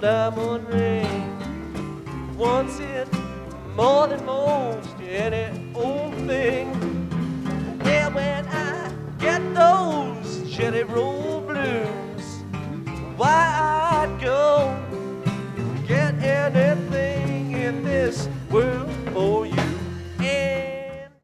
diamond ring. Wants it more than most any